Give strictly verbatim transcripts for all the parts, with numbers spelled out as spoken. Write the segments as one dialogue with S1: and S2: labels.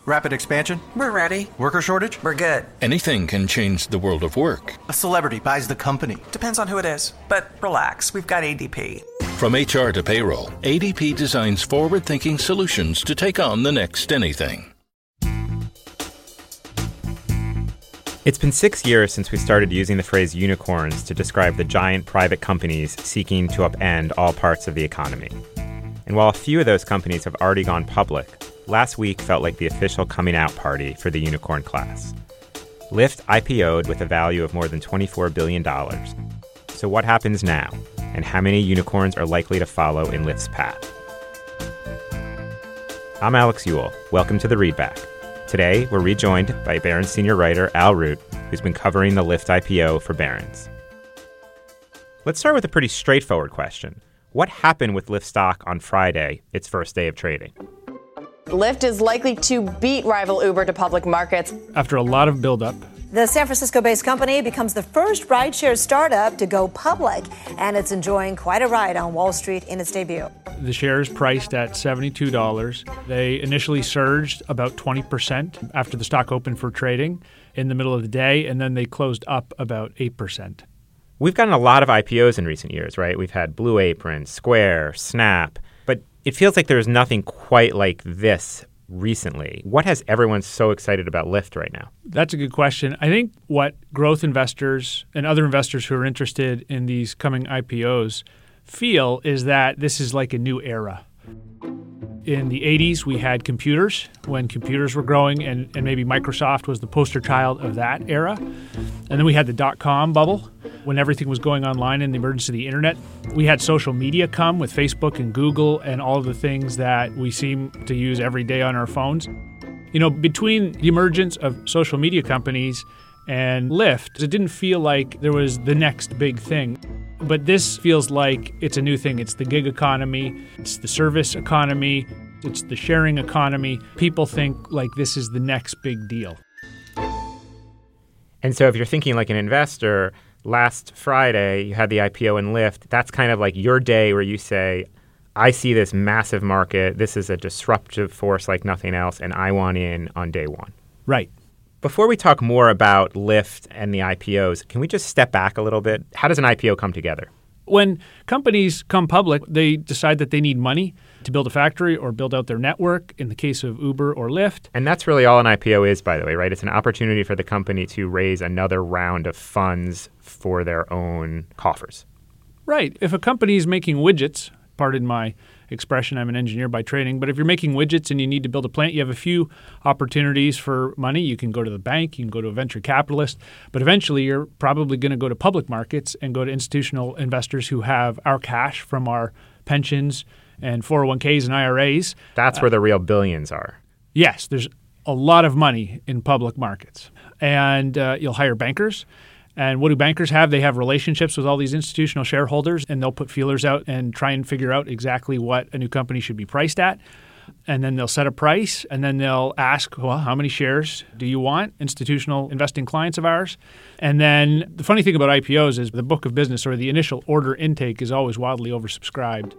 S1: Rapid expansion?
S2: We're ready.
S1: Worker shortage?
S2: We're good.
S3: Anything can change the world of work.
S1: A celebrity buys the company.
S2: Depends on who it is. But relax, we've got A D P.
S3: From H R to payroll, A D P designs forward-thinking solutions to take on the next anything.
S4: It's been six years since we started using the phrase unicorns to describe the giant private companies seeking to upend all parts of the economy. And while a few of those companies have already gone public, last week felt like the official coming out party for the unicorn class. Lyft I P O'd with a value of more than twenty-four billion dollars. So what happens now, and how many unicorns are likely to follow in Lyft's path? I'm Alex Ewell. Welcome to The Readback. Today, we're rejoined by Barron's senior writer Al Root, who's been covering the Lyft I P O for Barron's. Let's start with a pretty straightforward question. What happened with Lyft stock on Friday, its first day of trading?
S5: Lyft is likely to beat rival Uber to public markets.
S6: After a lot of buildup,
S7: the San Francisco-based company becomes the first rideshare startup to go public, and it's enjoying quite a ride on Wall Street in its debut.
S6: The shares priced at seventy-two dollars. They initially surged about twenty percent after the stock opened for trading in the middle of the day, and then they closed up about eight percent.
S4: We've gotten a lot of I P Os in recent years, right? We've had Blue Apron, Square, Snap, but it feels like there's nothing quite like this recently. What has everyone so excited about Lyft right now?
S6: That's a good question. I think what growth investors and other investors who are interested in these coming I P Os feel is that this is like a new era. In the eighties, we had computers when computers were growing, and, and maybe Microsoft was the poster child of that era. And then we had the dot-com bubble when everything was going online and the emergence of the internet. We had social media come with Facebook and Google and all of the things that we seem to use every day on our phones. You know, between the emergence of social media companies and Lyft, it didn't feel like there was the next big thing. But this feels like it's a new thing. It's the gig economy. It's the service economy. It's the sharing economy. People think like this is the next big deal.
S4: And so if you're thinking like an investor, last Friday you had the I P O in Lyft. That's kind of like your day where you say, I see this massive market. This is a disruptive force like nothing else, and I want in on day one.
S6: Right.
S4: Before we talk more about Lyft and the I P Os, can we just step back a little bit? How does an I P O come together?
S6: When companies come public, they decide that they need money to build a factory or build out their network, in the case of Uber or Lyft.
S4: And that's really all an I P O is, by the way, right? It's an opportunity for the company to raise another round of funds for their own coffers.
S6: Right. If a company is making widgets, pardon my expression, I'm an engineer by training, but if you're making widgets and you need to build a plant, you have a few opportunities for money. You can go to the bank, you can go to a venture capitalist, but eventually you're probably going to go to public markets and go to institutional investors who have our cash from our pensions and four oh one k's and I R As.
S4: That's uh, where the real billions are.
S6: Yes, there's a lot of money in public markets. And uh, you'll hire bankers. And what do bankers have? They have relationships with all these institutional shareholders, and they'll put feelers out and try and figure out exactly what a new company should be priced at. And then they'll set a price, and then they'll ask, well, how many shares do you want, institutional investing clients of ours? And then the funny thing about I P Os is the book of business or the initial order intake is always wildly oversubscribed.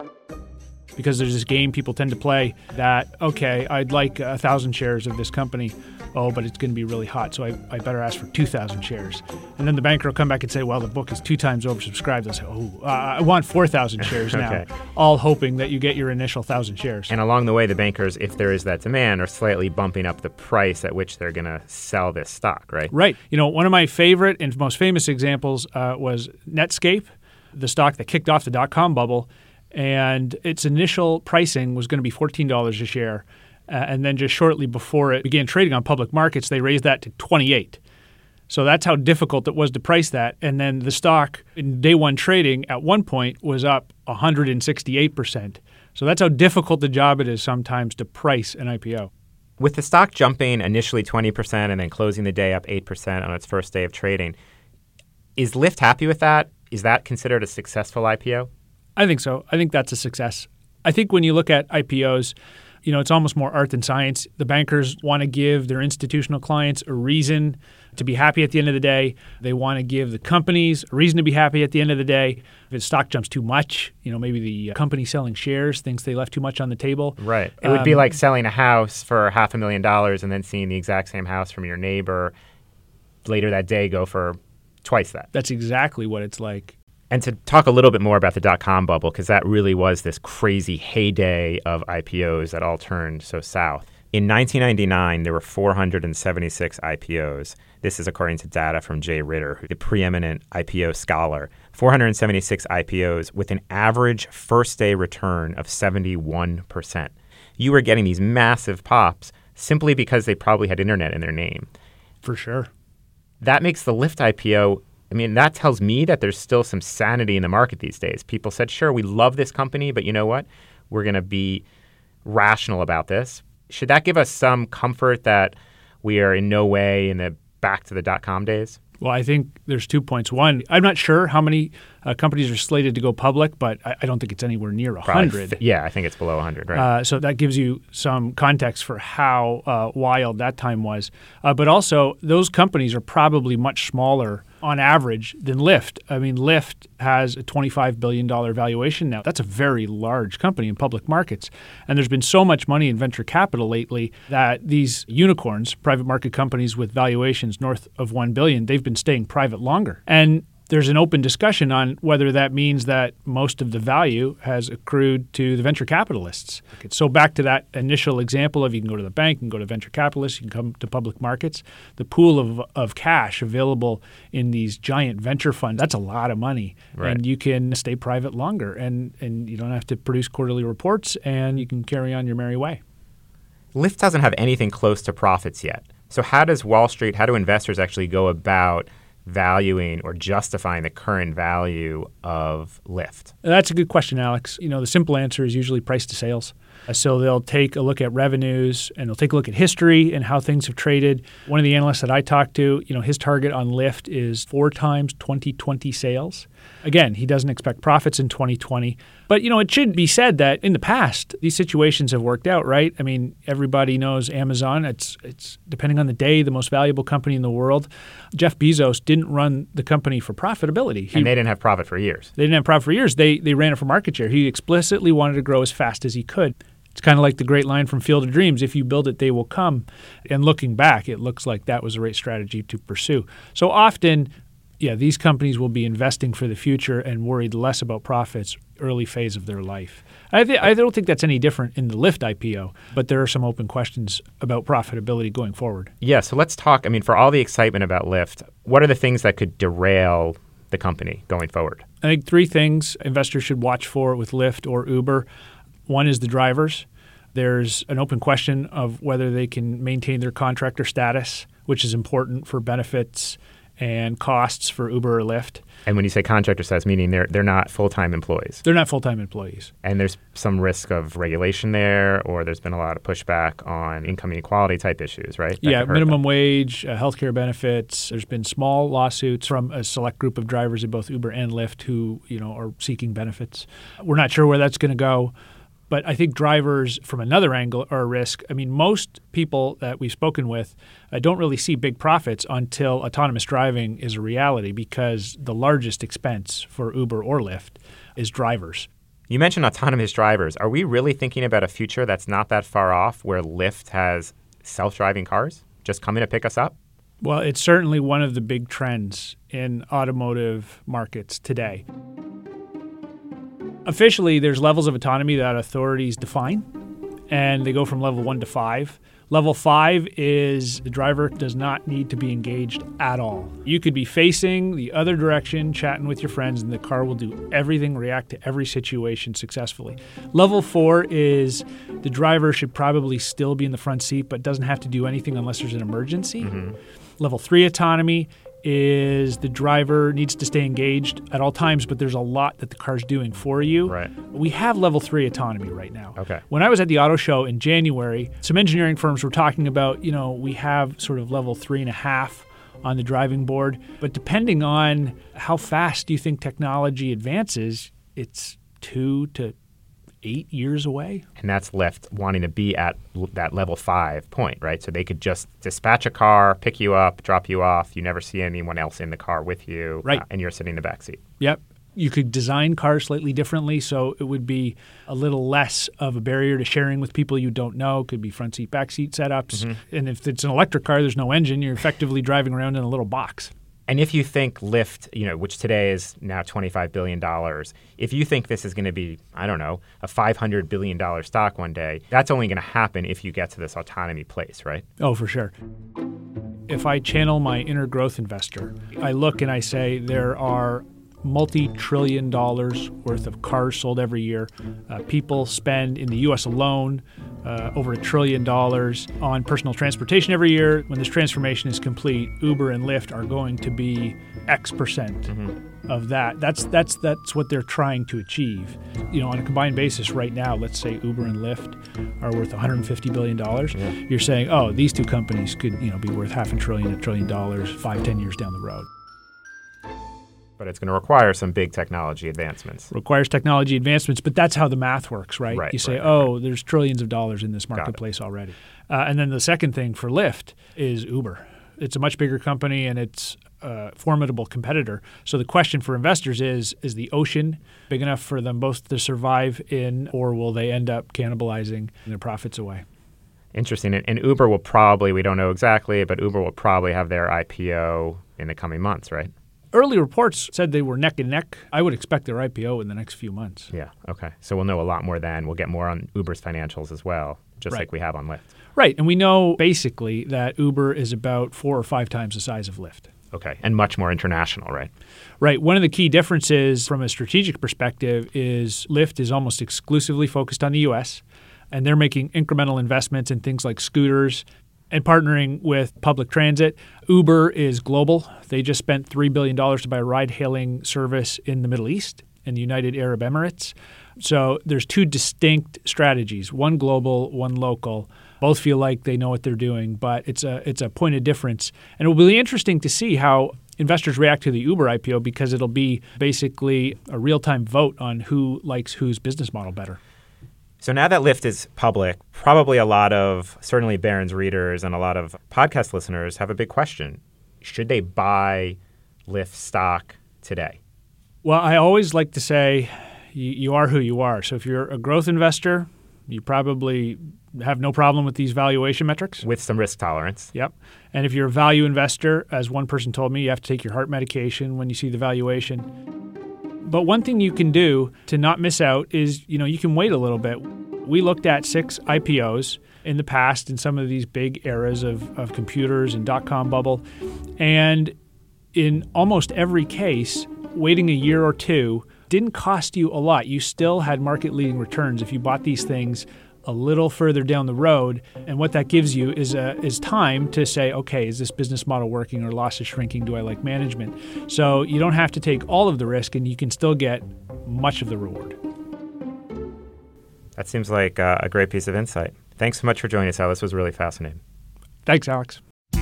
S6: Because there's this game people tend to play that, okay, I'd like a thousand shares of this company. Oh, but it's going to be really hot, so I, I better ask for two thousand shares. And then the banker will come back and say, well, the book is two times oversubscribed. They'll say, oh, uh, I want four thousand shares now, okay. All hoping that you get your initial one thousand shares.
S4: And along the way, the bankers, if there is that demand, are slightly bumping up the price at which they're going to sell this stock, right?
S6: Right. You know, one of my favorite and most famous examples uh, was Netscape, the stock that kicked off the dot-com bubble. And its initial pricing was going to be fourteen dollars a share. Uh, and then just shortly before it began trading on public markets, they raised that to twenty-eight dollars. So that's how difficult it was to price that. And then the stock in day one trading at one point was up one hundred sixty-eight percent. So that's how difficult the job it is sometimes to price an I P O.
S4: With the stock jumping initially twenty percent and then closing the day up eight percent on its first day of trading, is Lyft happy with that? Is that considered a successful I P O?
S6: I think so. I think that's a success. I think when you look at I P Os, You know, it's almost more art than science. The bankers want to give their institutional clients a reason to be happy at the end of the day. They want to give the companies a reason to be happy at the end of the day. If the stock jumps too much, you know, maybe the company selling shares thinks they left too much on the table.
S4: Right. It would
S6: um,
S4: be like selling a house for half a million dollars and then seeing the exact same house from your neighbor later that day go for twice that.
S6: That's exactly what it's like.
S4: And to talk a little bit more about the dot-com bubble, because that really was this crazy heyday of I P Os that all turned so south. In nineteen ninety-nine, there were four hundred seventy-six I P Os. This is according to data from Jay Ritter, the preeminent I P O scholar. four hundred seventy-six I P Os with an average first-day return of seventy-one percent. You were getting these massive pops simply because they probably had internet in their name.
S6: For sure.
S4: That makes the Lyft I P O, I mean, that tells me that there's still some sanity in the market these days. People said, sure, we love this company, but you know what? We're going to be rational about this. Should that give us some comfort that we are in no way in the back to the dot-com days?
S6: Well, I think there's two points. One, I'm not sure how many uh, companies are slated to go public, but I, I don't think it's anywhere near one hundred.
S4: Th- yeah, I think it's below one hundred, right?
S6: Uh, so that gives you some context for how uh, wild that time was. Uh, but also, those companies are probably much smaller on average than Lyft. I mean, Lyft has a twenty-five billion dollars valuation now. That's a very large company in public markets. And there's been so much money in venture capital lately that these unicorns, private market companies with valuations north of one billion dollars, they've been staying private longer. And there's an open discussion on whether that means that most of the value has accrued to the venture capitalists. So back to that initial example of you can go to the bank, you can go to venture capitalists, you can come to public markets. The pool of, of cash available in these giant venture funds, that's a lot of money.
S4: Right.
S6: And you can stay private longer and, and you don't have to produce quarterly reports and you can carry on your merry way.
S4: Lyft doesn't have anything close to profits yet. So how does Wall Street, how do investors actually go about valuing or justifying the current value of Lyft?
S6: That's a good question, Alex. You know, the simple answer is usually price to sales. Uh, so they'll take a look at revenues and they'll take a look at history and how things have traded. One of the analysts that I talked to, you know, his target on Lyft is four times twenty twenty sales. Again, he doesn't expect profits in twenty twenty. But, you know, it should be said that in the past, these situations have worked out, right? I mean, everybody knows Amazon. It's, it's depending on the day, the most valuable company in the world. Jeff Bezos didn't run the company for profitability. He,
S4: and they didn't have profit for years.
S6: They didn't have profit for years. They, they ran it for market share. He explicitly wanted to grow as fast as he could. It's kind of like the great line from Field of Dreams, if you build it, they will come. And looking back, it looks like that was the right strategy to pursue. So often, yeah, these companies will be investing for the future and worried less about profits early phase of their life. I, th- I don't think that's any different in the Lyft I P O, but there are some open questions about profitability going forward.
S4: Yeah, so let's talk, I mean, for all the excitement about Lyft, what are the things that could derail the company going forward?
S6: I think three things investors should watch for with Lyft or Uber. One is the drivers. There's an open question of whether they can maintain their contractor status, which is important for benefits and costs for Uber or Lyft.
S4: And when you say contractor status, meaning they're they're not full-time employees.
S6: They're not full-time employees.
S4: And there's some risk of regulation there, or there's been a lot of pushback on income inequality type issues, right? That
S6: yeah, minimum
S4: them.
S6: wage, uh, healthcare benefits. There's been small lawsuits from a select group of drivers at both Uber and Lyft who, you know, are seeking benefits. We're not sure where that's going to go. But I think drivers, from another angle, are a risk. I mean, most people that we've spoken with uh, don't really see big profits until autonomous driving is a reality because the largest expense for Uber or Lyft is drivers.
S4: You mentioned autonomous drivers. Are we really thinking about a future that's not that far off where Lyft has self-driving cars just coming to pick us up?
S6: Well, it's certainly one of the big trends in automotive markets today. Officially, there's levels of autonomy that authorities define, and they go from level one to five. Level five is the driver does not need to be engaged at all. You could be facing the other direction, chatting with your friends, and the car will do everything, react to every situation successfully. Level four is the driver should probably still be in the front seat, but doesn't have to do anything unless there's an emergency. Mm-hmm. Level three autonomy is the driver needs to stay engaged at all times, but there's a lot that the car's doing for you.
S4: Right.
S6: We have level three autonomy right now.
S4: Okay.
S6: When I was at the auto show in January, some engineering firms were talking about, you know, we have sort of level three and a half on the driving board, but depending on how fast you think technology advances, it's two to eight years away.
S4: And that's Lyft wanting to be at l- that level five point, right? So they could just dispatch a car, pick you up, drop you off. You never see anyone else in the car with you.
S6: Right.
S4: Uh, and you're sitting in the back seat.
S6: Yep. You could design cars slightly differently, so it would be a little less of a barrier to sharing with people you don't know. Could be front seat, back seat setups. Mm-hmm. And if it's an electric car, there's no engine. You're effectively driving around in a little box.
S4: And if you think Lyft, you know, which today is now twenty-five billion dollars, if you think this is going to be, I don't know, a five hundred billion dollars stock one day, that's only going to happen if you get to this autonomy place, right?
S6: Oh, for sure. If I channel my inner growth investor, I look and I say there are multi-trillion dollars worth of cars sold every year. Uh, people spend in the U S alone uh, over a trillion dollars on personal transportation every year. When this transformation is complete, Uber and Lyft are going to be X percent mm-hmm. of that. That's that's that's what they're trying to achieve. You know, on a combined basis right now, let's say Uber and Lyft are worth one hundred fifty billion dollars. Yeah. You're saying, oh, these two companies could, you know, be worth half a trillion, a trillion dollars, five, ten years down the road.
S4: But it's going to require some big technology advancements.
S6: Requires technology advancements, but that's how the math works, right?
S4: right
S6: you say,
S4: right, right,
S6: oh,
S4: right.
S6: there's trillions of dollars in this marketplace already. Uh, and then the second thing for Lyft is Uber. It's a much bigger company, and it's a formidable competitor. So the question for investors is, is the ocean big enough for them both to survive in, or will they end up cannibalizing their profits away?
S4: Interesting. And, and Uber will probably, we don't know exactly, but Uber will probably have their I P O in the coming months, right?
S6: Early reports said they were neck and neck. I would expect their I P O in the next few months.
S4: Yeah, okay. So we'll know a lot more then. We'll get more on Uber's financials as well, just
S6: right.
S4: like we have on Lyft.
S6: Right, and we know basically that Uber is about four or five times the size of Lyft.
S4: Okay, and much more international, right?
S6: Right. One of the key differences from a strategic perspective is Lyft is almost exclusively focused on the U S, and they're making incremental investments in things like scooters and partnering with public transit. Uber is global. They just spent three billion dollars to buy a ride-hailing service in the Middle East and the United Arab Emirates. So there's two distinct strategies, one global, one local. Both feel like they know what they're doing, but it's a it's a point of difference. And it will be interesting to see how investors react to the Uber I P O, because it'll be basically a real-time vote on who likes whose business model better.
S4: So now that Lyft is public, probably a lot of, certainly Barron's readers and a lot of podcast listeners have a big question. Should they buy Lyft stock today?
S6: Well, I always like to say you, you are who you are. So if you're a growth investor, you probably have no problem with these valuation metrics.
S4: With some risk tolerance.
S6: Yep. And if you're a value investor, as one person told me, you have to take your heart medication when you see the valuation. But one thing you can do to not miss out is, you know, you can wait a little bit. We looked at six I P Os in the past in some of these big eras of, of computers and dot-com bubble. And in almost every case, waiting a year or two didn't cost you a lot. You still had market-leading returns if you bought these things a little further down the road. And what that gives you is a, is time to say, okay, is this business model working, or losses shrinking? Do I like management? So you don't have to take all of the risk, and you can still get much of the reward.
S4: That seems like uh, a great piece of insight. Thanks so much for joining us, Al. This was really fascinating.
S6: Thanks, Alex.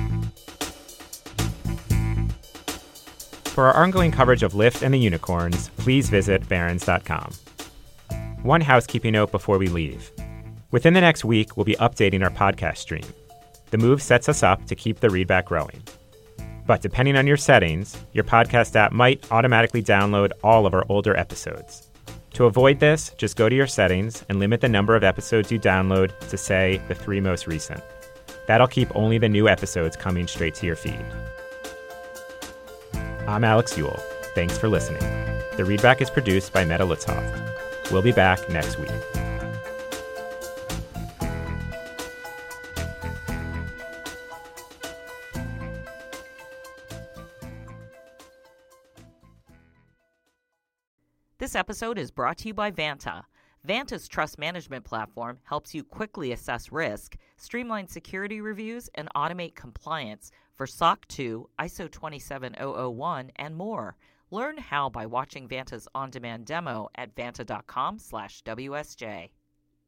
S4: For our ongoing coverage of Lyft and the unicorns, please visit barrons dot com. One housekeeping note before we leave. Within the next week, we'll be updating our podcast stream. The move sets us up to keep the readback growing. But depending on your settings, your podcast app might automatically download all of our older episodes. To avoid this, just go to your settings and limit the number of episodes you download to, say, the three most recent. That'll keep only the new episodes coming straight to your feed. I'm Alex Ewell. Thanks for listening. The Readback is produced by Meta Lutzhoff. We'll be back next week.
S8: This episode is brought to you by Vanta. Vanta's trust management platform helps you quickly assess risk, streamline security reviews, and automate compliance for S O C two, I S O twenty-seven thousand one, and more. Learn how by watching Vanta's on-demand demo at vanta dot com slash W S J.